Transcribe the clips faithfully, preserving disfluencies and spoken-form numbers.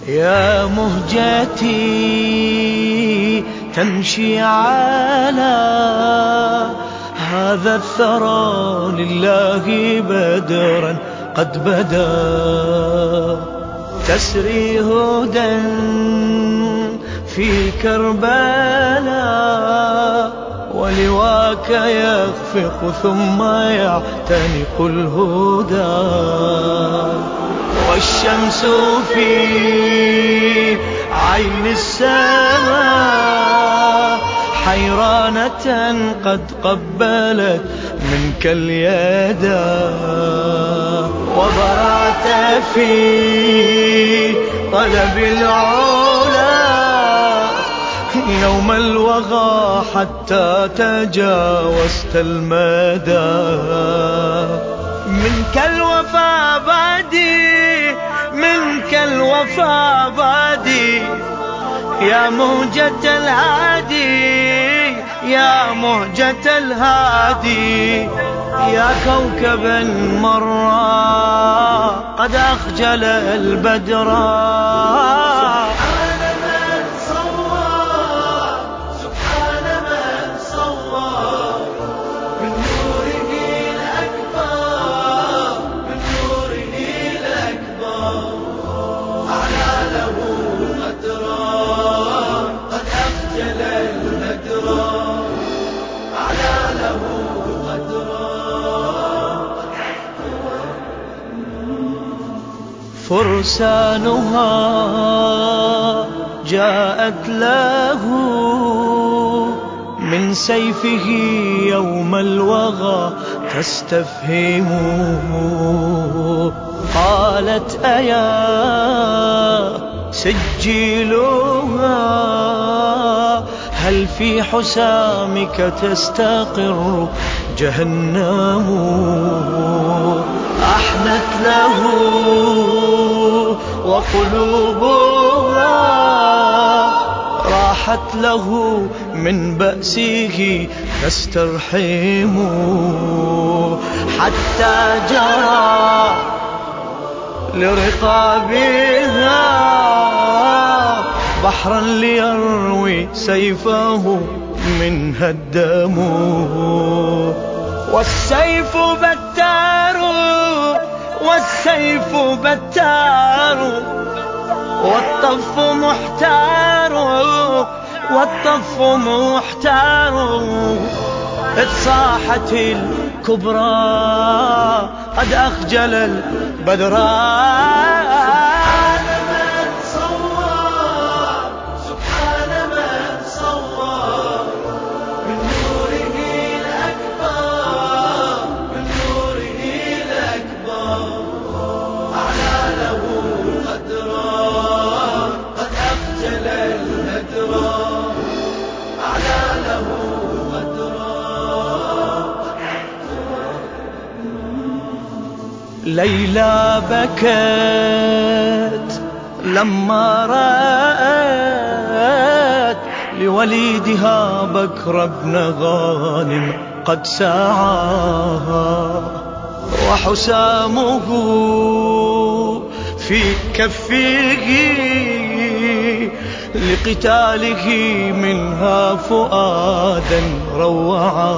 يا مهجتي تمشي على هذا الثرى لله بدرا قد بدا، تسري هدى في كربلاء، ولواك يخفق ثم يعتنق الهدى. والشمس في عين السماء حيرانة قد قبلت منك اليدا، وبرعت في طلب العلا يوم الوغى حتى تجاوزت المدى. منك الوفا بادي، منك الوفا بادي، يا مهجة الهادي، يا مهجة الهادي، يا كوكبا مرا قد أخجل البدرا. فرسانها جاءت له من سيفه يوم الوغى تستفهم، قالت أيا سجلها هل في حسامك تستقر جهنم. أحنت له وقلوبها راحت له من بأسه تسترحم، حتى جرى لرقابها بحرا ليروي سيفه منها الدم. والسيف بتار، والسيف بتار، والطف محتار، والطف محتار. اتصاحت الكبرى قد أخجل البدرا. ليلى بكت لما رأت لوليدها بكر بن غانم قد سعى، وحسامه في كفه لقتاله منها فؤادا روعا.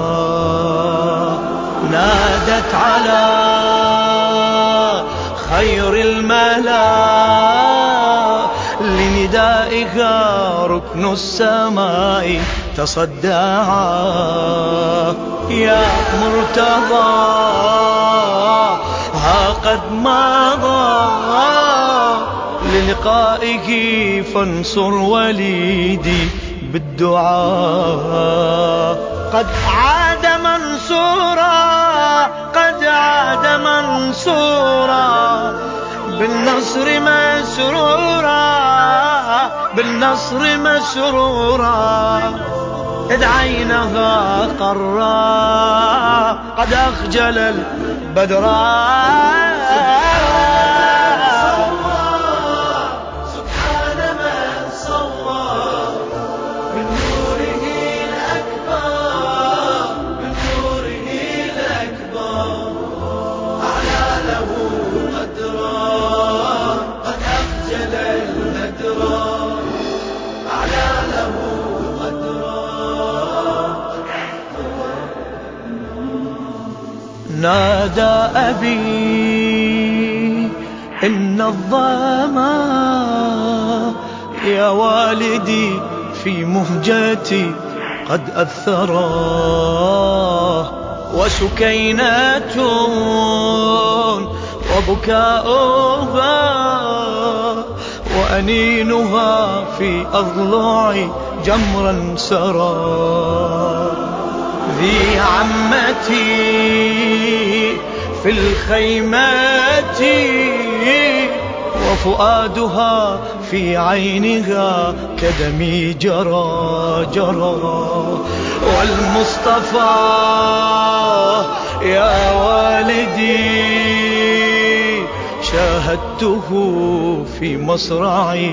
نادت على خير الملا لندائها ركن السماء تصدعا. يا مرتضى ها قد مضى للقائه فانصر وليدي بالدعاء. قد عاد منصورا، قد عاد منصورا، بالنصر مسرورا، بالنصر مسرورا. إذ عينها قرا قد أخجل البدرا. أعلى له قدرا قد أخجل الهدى. بدرا أعلى له قدرا. نادى أبي إن الظما يا والدي في مهجتي قد أثراه، وسكينة وبكاؤها وأنينها في أضلعي جمرا سرى. ذي عمتي في الخيمات وفؤادها في عينها كدمي جرى جرى. والمصطفى يا والدي شاهدته في مصرعي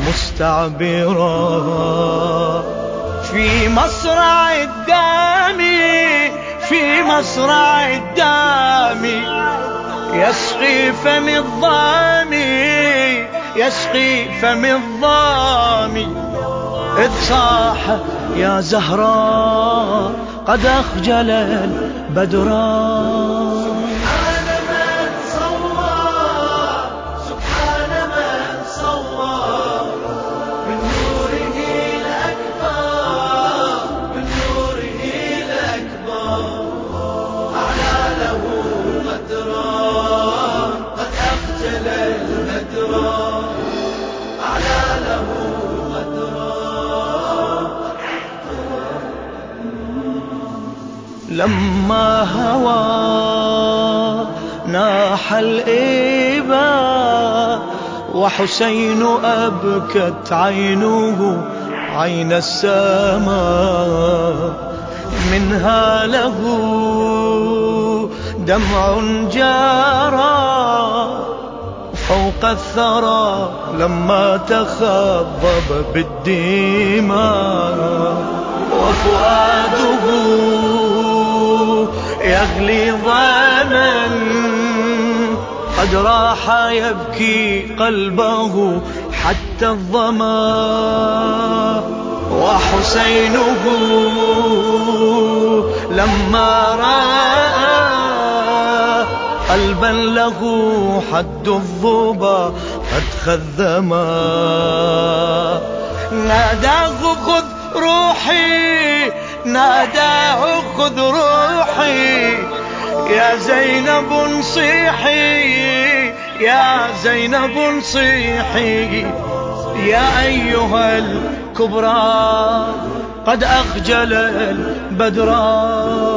مستعبرا، في مصرع الدم في مصرع الدم يسقي فم الظامي يسقي فم الظامي. إذ صاح يا زهراء قد أخجل البدرا. سبحان من صور سبحان من صور من نوره الأكبر من نوره الأكبر. أعلى له قدرا قد أخجل البدرا. أعلى له قدرا. لما هوى ناح الإبا وحسين أبكت عينه عين السماء، منها له دمع جارى فوق الثرى لما تخضب بالدماء. وفؤاده يغلي ظما قد راح يبكي قلبه حتى الظما. وحسينه لما رأى قلبا له حد الظبا قد خذما، ناداه خذ روحي ناداه خذ روحي يا زينب صيحي يا زينب صيحي. يا أيها الكبرى قد أخجل البدرا.